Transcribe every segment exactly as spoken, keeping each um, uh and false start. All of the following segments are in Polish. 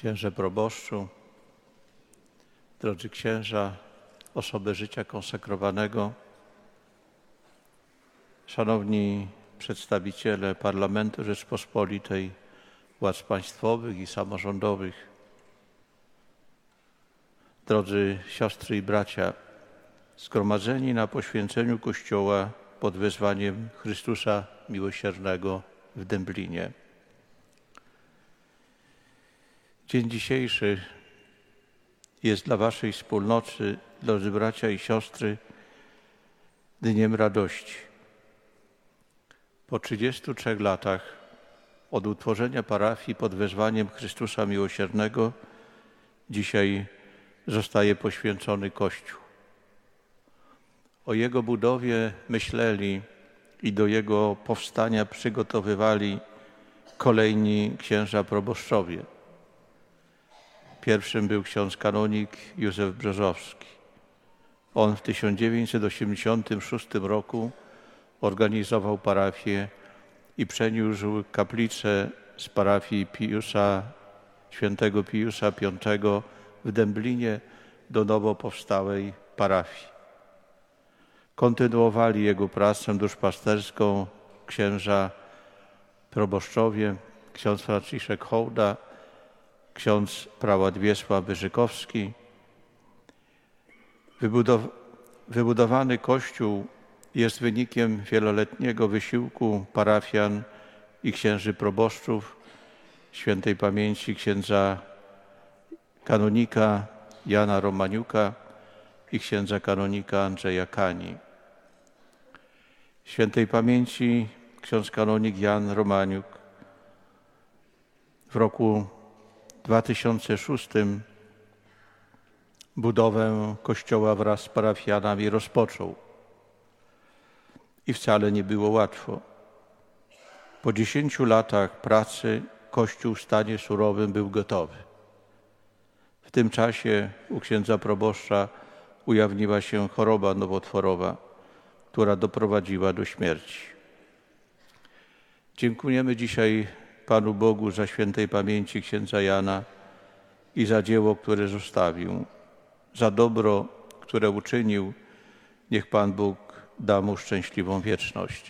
księże proboszczu, drodzy księża, osoby życia konsekrowanego, szanowni przedstawiciele Parlamentu Rzeczpospolitej, władz państwowych i samorządowych, drodzy siostry i bracia, zgromadzeni na poświęceniu Kościoła pod wezwaniem Chrystusa Miłosiernego w Dęblinie. Dzień dzisiejszy jest dla waszej wspólnoty, drodzy bracia i siostry, dniem radości. Po trzydziestu trzech latach od utworzenia parafii pod wezwaniem Chrystusa Miłosiernego dzisiaj zostaje poświęcony Kościół. O jego budowie myśleli i do jego powstania przygotowywali kolejni księża proboszczowie. Pierwszym był ksiądz kanonik Józef Brzozowski. On w tysiąc dziewięćset osiemdziesiątym szóstym roku organizował parafię i przeniósł kaplicę z parafii Piusa, świętego Piusa Piątego w Dęblinie do nowo powstałej parafii. Kontynuowali jego pracę duszpasterską księża proboszczowie, ksiądz Franciszek Hołda, ksiądz prałat Wiesław Wyżykowski. Wybudow- wybudowany kościół jest wynikiem wieloletniego wysiłku parafian i księży proboszczów świętej pamięci księdza kanonika Jana Romaniuka i księdza kanonika Andrzeja Kani. Świętej pamięci ksiądz kanonik Jan Romaniuk w roku dwa tysiące szóstym budowę kościoła wraz z parafianami rozpoczął. I wcale nie było łatwo. Po dziesięciu latach pracy kościół w stanie surowym był gotowy. W tym czasie u księdza proboszcza ujawniła się choroba nowotworowa, która doprowadziła do śmierci. Dziękujemy dzisiaj Panu Bogu za świętej pamięci księdza Jana i za dzieło, które zostawił, za dobro, które uczynił. Niech Pan Bóg da mu szczęśliwą wieczność.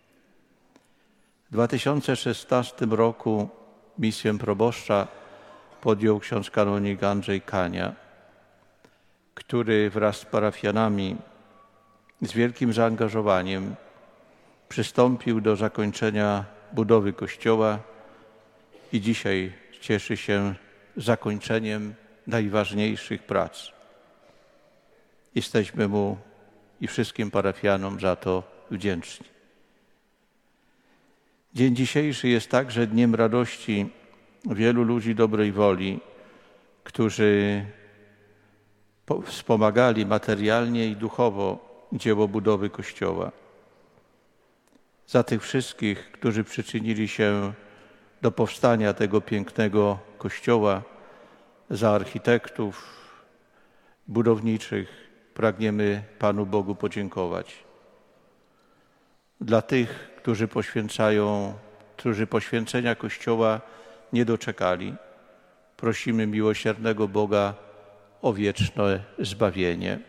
W dwa tysiące szesnastym roku misję proboszcza podjął ksiądz kanonik Andrzej Kania, który wraz z parafianami z wielkim zaangażowaniem przystąpił do zakończenia budowy kościoła i dzisiaj cieszy się zakończeniem najważniejszych prac. Jesteśmy mu i wszystkim parafianom za to wdzięczni. Dzień dzisiejszy jest także dniem radości wielu ludzi dobrej woli, którzy wspomagali materialnie i duchowo dzieło budowy Kościoła. Za tych wszystkich, którzy przyczynili się do powstania tego pięknego Kościoła, za architektów budowniczych, pragniemy Panu Bogu podziękować. Dla tych, którzy poświęcają, którzy poświęcenia Kościoła nie doczekali, prosimy miłosiernego Boga o wieczne zbawienie.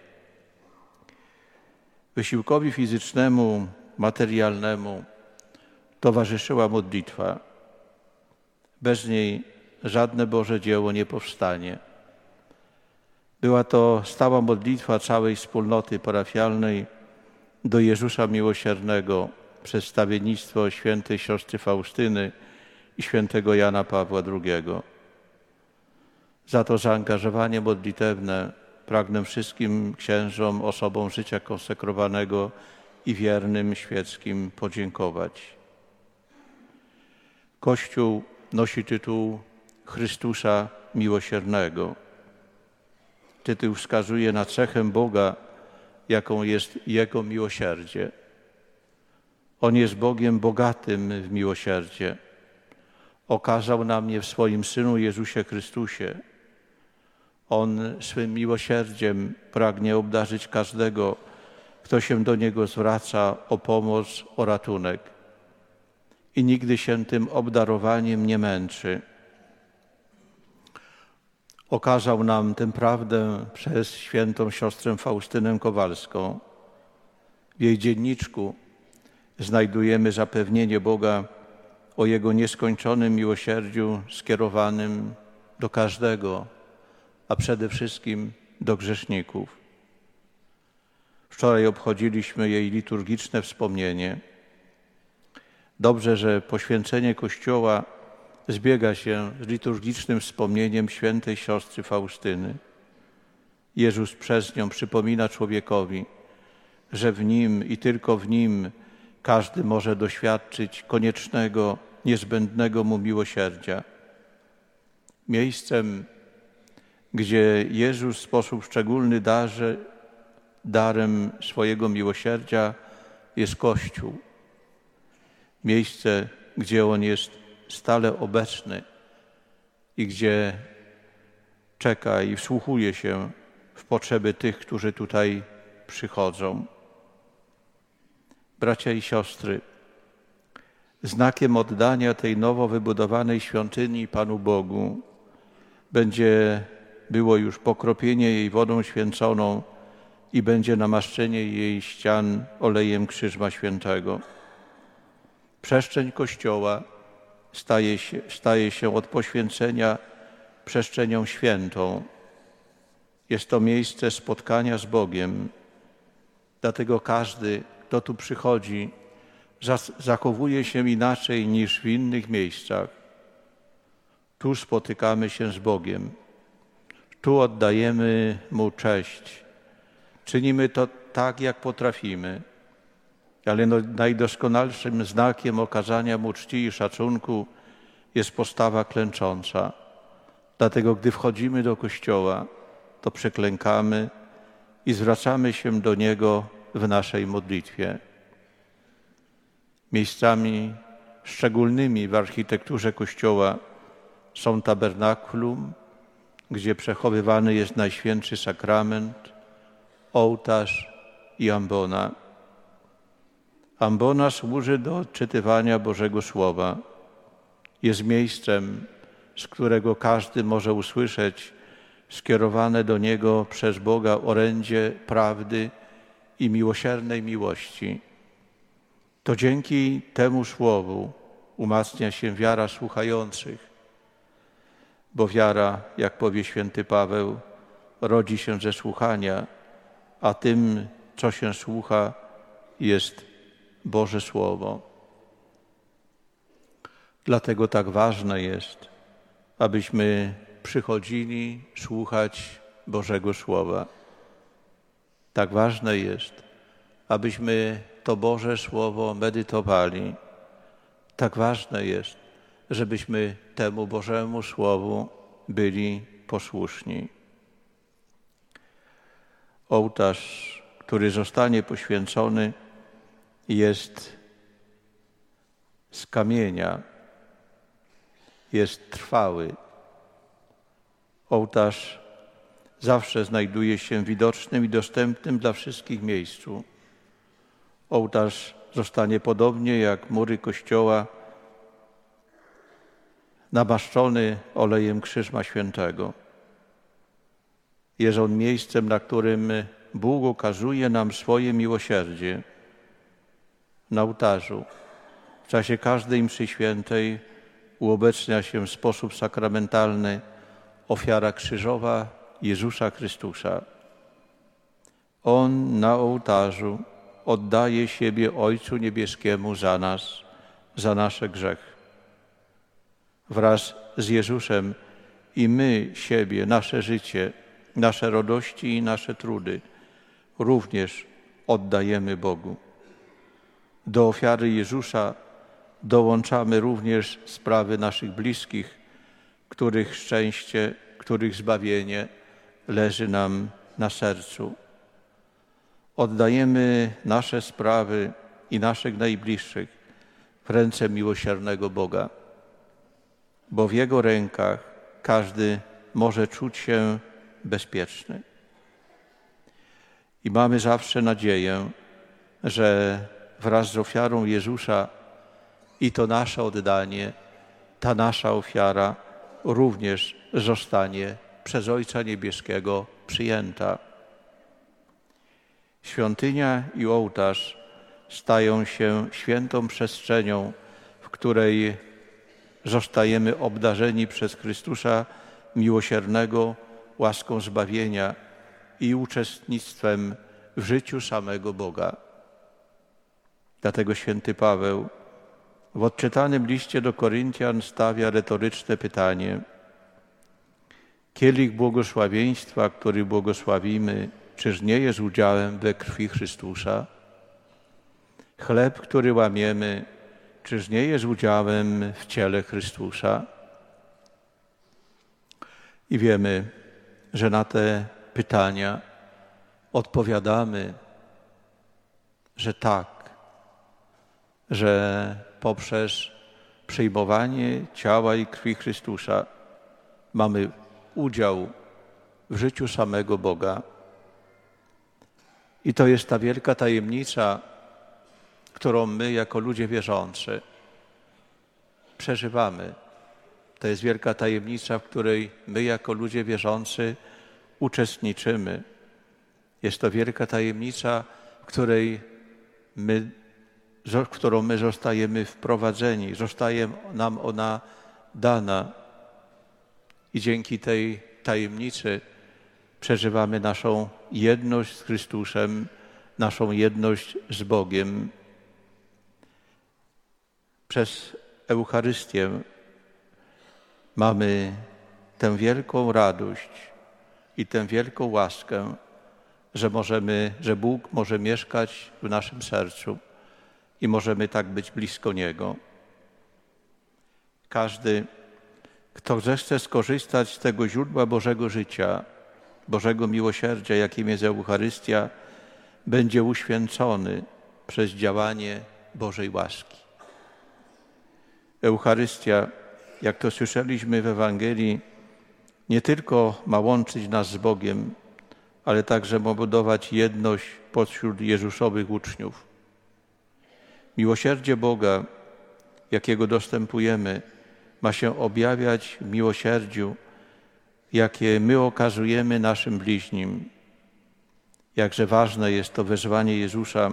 Wysiłkowi fizycznemu, materialnemu towarzyszyła modlitwa. Bez niej żadne Boże dzieło nie powstanie. Była to stała modlitwa całej wspólnoty parafialnej do Jezusa Miłosiernego przez wstawiennictwo świętej siostry Faustyny i świętego Jana Pawła drugiego. Za to zaangażowanie modlitewne pragnę wszystkim księżom, osobom życia konsekrowanego i wiernym świeckim podziękować. Kościół nosi tytuł Chrystusa Miłosiernego. Tytuł wskazuje na cechę Boga, jaką jest Jego miłosierdzie. On jest Bogiem bogatym w miłosierdzie. Okazał nam je w swoim Synu Jezusie Chrystusie. On swym miłosierdziem pragnie obdarzyć każdego, kto się do Niego zwraca o pomoc, o ratunek. I nigdy się tym obdarowaniem nie męczy. okazał nam tę prawdę przez świętą siostrę Faustynę Kowalską. W jej dzienniczku znajdujemy zapewnienie Boga o Jego nieskończonym miłosierdziu skierowanym do każdego, a przede wszystkim do grzeszników. Wczoraj obchodziliśmy jej liturgiczne wspomnienie. Dobrze, że poświęcenie Kościoła zbiega się z liturgicznym wspomnieniem świętej siostry Faustyny. Jezus przez nią przypomina człowiekowi, że w Nim i tylko w Nim każdy może doświadczyć koniecznego, niezbędnego Mu miłosierdzia. Miejscem, gdzie Jezus w sposób szczególny darzy darem swojego miłosierdzia, jest Kościół. Miejsce, gdzie On jest stale obecny i gdzie czeka i wsłuchuje się w potrzeby tych, którzy tutaj przychodzą. Bracia i siostry, znakiem oddania tej nowo wybudowanej świątyni Panu Bogu będzie było już pokropienie jej wodą święconą i będzie namaszczenie jej ścian olejem Krzyżma Świętego. Przestrzeń Kościoła staje się, staje się od poświęcenia przestrzenią świętą. Jest to miejsce spotkania z Bogiem. Dlatego każdy, kto tu przychodzi, zachowuje się inaczej niż w innych miejscach. Tu spotykamy się z Bogiem. Tu oddajemy Mu cześć. Czynimy to tak, jak potrafimy. Ale no, najdoskonalszym znakiem okazania Mu czci i szacunku jest postawa klęcząca. Dlatego, gdy wchodzimy do Kościoła, to przyklękamy i zwracamy się do Niego w naszej modlitwie. Miejscami szczególnymi w architekturze Kościoła są tabernakulum, gdzie przechowywany jest Najświętszy Sakrament, ołtarz i ambona. Ambona służy do odczytywania Bożego Słowa. Jest miejscem, z którego każdy może usłyszeć skierowane do niego przez Boga orędzie prawdy i miłosiernej miłości. To dzięki temu słowu umacnia się wiara słuchających, bo wiara, jak powie święty Paweł, rodzi się ze słuchania, a tym, co się słucha, jest Boże Słowo. Dlatego tak ważne jest, abyśmy przychodzili słuchać Bożego Słowa. Tak ważne jest, abyśmy to Boże Słowo medytowali. Tak ważne jest, żebyśmy temu Bożemu Słowu byli posłuszni. Ołtarz, który zostanie poświęcony, jest z kamienia, jest trwały. Ołtarz zawsze znajduje się widocznym i dostępnym dla wszystkich miejscu. Ołtarz zostanie podobnie jak mury Kościoła namaszczony olejem Krzyżma Świętego. Jest on miejscem, na którym Bóg okazuje nam swoje miłosierdzie. Na ołtarzu w czasie każdej mszy świętej uobecnia się w sposób sakramentalny ofiara krzyżowa Jezusa Chrystusa. On na ołtarzu oddaje siebie Ojcu Niebieskiemu za nas, za nasze grzechy. Wraz z Jezusem i my siebie, nasze życie, nasze radości i nasze trudy również oddajemy Bogu. Do ofiary Jezusa dołączamy również sprawy naszych bliskich, których szczęście, których zbawienie leży nam na sercu. Oddajemy nasze sprawy i naszych najbliższych w ręce miłosiernego Boga, bo w Jego rękach każdy może czuć się bezpieczny. I mamy zawsze nadzieję, że wraz z ofiarą Jezusa i to nasze oddanie, ta nasza ofiara również zostanie przez Ojca Niebieskiego przyjęta. Świątynia i ołtarz stają się świętą przestrzenią, w której zostajemy obdarzeni przez Chrystusa miłosiernego łaską zbawienia i uczestnictwem w życiu samego Boga. Dlatego święty Paweł w odczytanym liście do Koryntian stawia retoryczne pytanie: kielich błogosławieństwa, który błogosławimy, czyż nie jest udziałem we krwi Chrystusa? Chleb, który łamiemy, czyż nie jest udziałem w ciele Chrystusa? I wiemy, że na te pytania odpowiadamy, że tak, że poprzez przyjmowanie ciała i krwi Chrystusa mamy udział w życiu samego Boga. I to jest ta wielka tajemnica, którą my jako ludzie wierzący przeżywamy. To jest wielka tajemnica, w której my jako ludzie wierzący uczestniczymy. Jest to wielka tajemnica, w której my, w którą my zostajemy wprowadzeni, zostaje nam ona dana. I dzięki tej tajemnicy przeżywamy naszą jedność z Chrystusem, naszą jedność z Bogiem. Przez Eucharystię mamy tę wielką radość i tę wielką łaskę, że możemy, że Bóg może mieszkać w naszym sercu i możemy tak być blisko Niego. Każdy, kto zechce skorzystać z tego źródła Bożego życia, Bożego miłosierdzia, jakim jest Eucharystia, będzie uświęcony przez działanie Bożej łaski. Eucharystia, jak to słyszeliśmy w Ewangelii, nie tylko ma łączyć nas z Bogiem, ale także ma budować jedność pośród Jezusowych uczniów. Miłosierdzie Boga, jakiego dostępujemy, ma się objawiać w miłosierdziu, jakie my okazujemy naszym bliźnim. Jakże ważne jest to wezwanie Jezusa: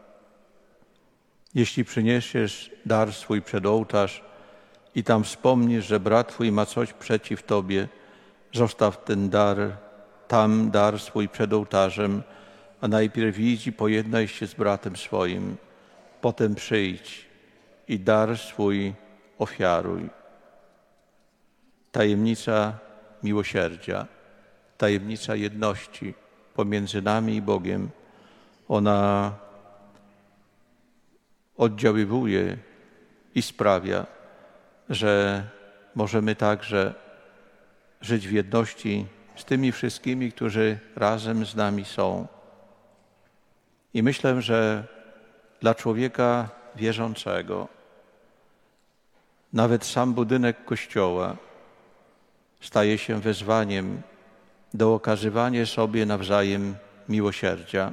jeśli przyniesiesz dar swój przed ołtarz i tam wspomnisz, że brat twój ma coś przeciw tobie, zostaw ten dar, tam dar swój przed ołtarzem, a najpierw idź i pojednaj się z bratem swoim, potem przyjdź i dar swój ofiaruj. Tajemnica miłosierdzia, tajemnica jedności pomiędzy nami i Bogiem, ona oddziaływuje i sprawia, że możemy także żyć w jedności z tymi wszystkimi, którzy razem z nami są. I myślę, że dla człowieka wierzącego nawet sam budynek Kościoła staje się wezwaniem do okazywania sobie nawzajem miłosierdzia.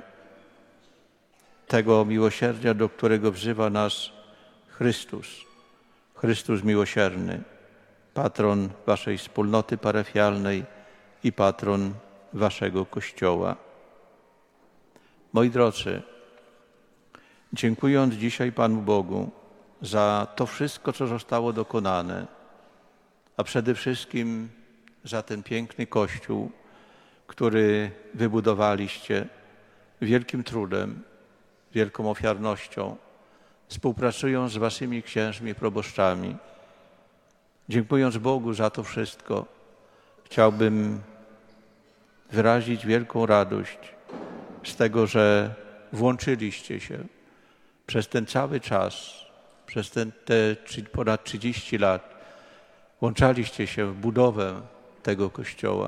Tego miłosierdzia, do którego wzywa nas Chrystus. Chrystus miłosierny, patron waszej wspólnoty parafialnej i patron waszego Kościoła. Moi drodzy, dziękując dzisiaj Panu Bogu za to wszystko, co zostało dokonane, a przede wszystkim za ten piękny Kościół, który wybudowaliście wielkim trudem, wielką ofiarnością, współpracując z waszymi księżmi i proboszczami. Dziękując Bogu za to wszystko, chciałbym wyrazić wielką radość z tego, że włączyliście się przez ten cały czas, przez ten, te ponad trzydzieści lat, włączaliście się w budowę tego Kościoła,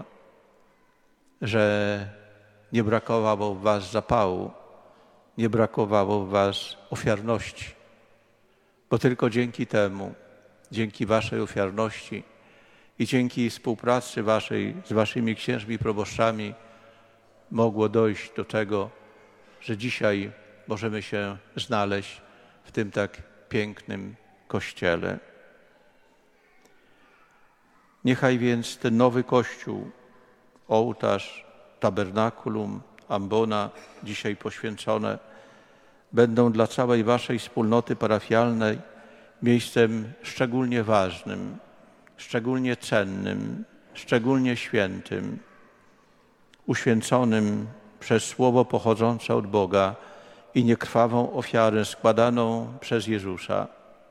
że nie brakowało w was zapału, nie brakowało w was ofiarności, bo tylko dzięki temu, dzięki waszej ofiarności i dzięki współpracy waszej z waszymi księżmi i proboszczami mogło dojść do tego, że dzisiaj możemy się znaleźć w tym tak pięknym Kościele. Niechaj więc ten nowy Kościół ołtarz, tabernakulum, ambona, dzisiaj poświęcone, będą dla całej waszej wspólnoty parafialnej miejscem szczególnie ważnym, szczególnie cennym, szczególnie świętym, uświęconym przez słowo pochodzące od Boga i niekrwawą ofiarę składaną przez Jezusa.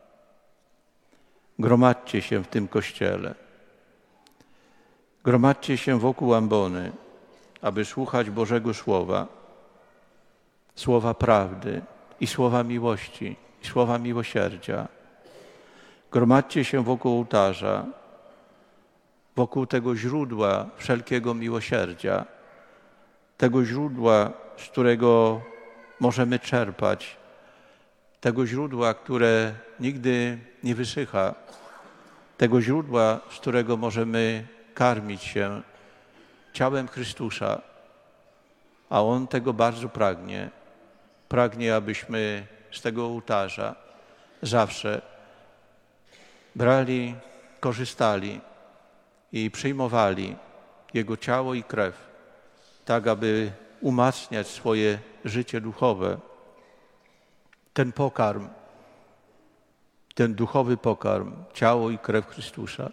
Gromadźcie się w tym kościele. Gromadźcie się wokół ambony, aby słuchać Bożego Słowa, słowa prawdy i słowa miłości, i słowa miłosierdzia. Gromadźcie się wokół ołtarza, wokół tego źródła wszelkiego miłosierdzia, tego źródła, z którego możemy czerpać, tego źródła, które nigdy nie wysycha, tego źródła, z którego możemy karmić się ciałem Chrystusa, a On tego bardzo pragnie. Pragnie, abyśmy z tego ołtarza zawsze brali, korzystali i przyjmowali Jego ciało i krew, tak aby umacniać swoje życie duchowe. Ten pokarm, ten duchowy pokarm, ciało i krew Chrystusa,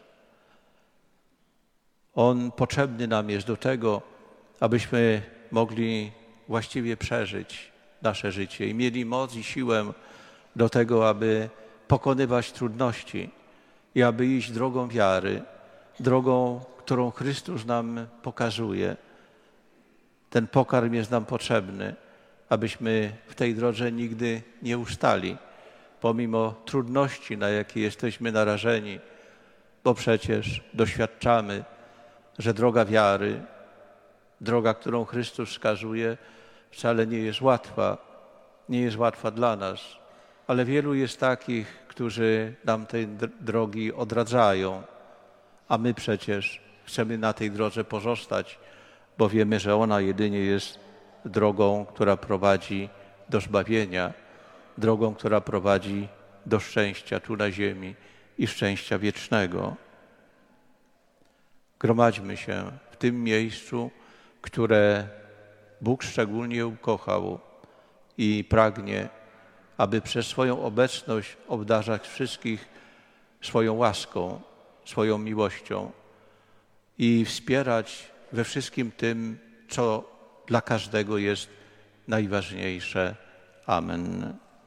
On potrzebny nam jest do tego, abyśmy mogli właściwie przeżyć nasze życie i mieli moc i siłę do tego, aby pokonywać trudności i aby iść drogą wiary, drogą, którą Chrystus nam pokazuje. Ten pokarm jest nam potrzebny, abyśmy w tej drodze nigdy nie ustali, pomimo trudności, na jakie jesteśmy narażeni, bo przecież doświadczamy, że droga wiary, droga, którą Chrystus wskazuje, wcale nie jest łatwa, nie jest łatwa dla nas, ale wielu jest takich, którzy nam tej drogi odradzają, a my przecież chcemy na tej drodze pozostać, bo wiemy, że ona jedynie jest drogą, która prowadzi do zbawienia, drogą, która prowadzi do szczęścia tu na ziemi i szczęścia wiecznego. Gromadźmy się w tym miejscu, które Bóg szczególnie ukochał i pragnie, aby przez swoją obecność obdarzać wszystkich swoją łaską, swoją miłością i wspierać we wszystkim tym, co dla każdego jest najważniejsze. Amen.